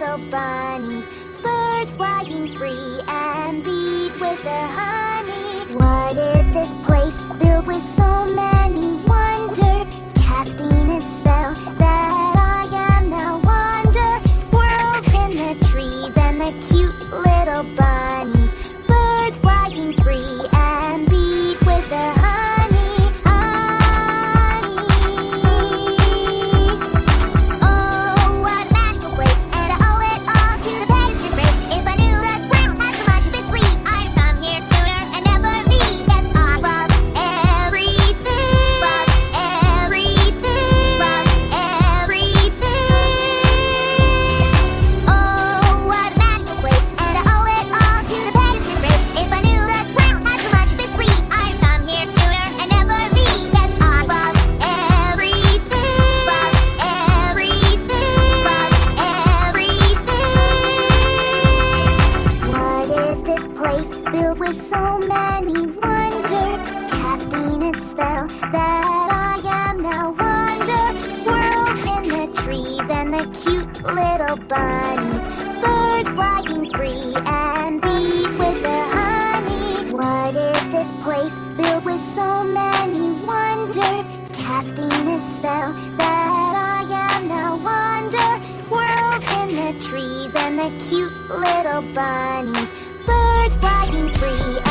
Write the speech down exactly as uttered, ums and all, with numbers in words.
little bunnies, birds flying free, and bees with their honey. What is this place filled with so many wonders, casting its spell that I am now wonder? Squirrels in the trees and the cute little bunnies, birds flying free, and bees with their honey. Filled with so many wonders, casting its spell that I am now wonder. Squirrels in the trees and the cute little bunnies, birds flying free, and bees with their honey. What is this place filled with so many wonders, casting its spell that I am now wonder? Squirrels in the trees and the cute little bunnies, birds flying free.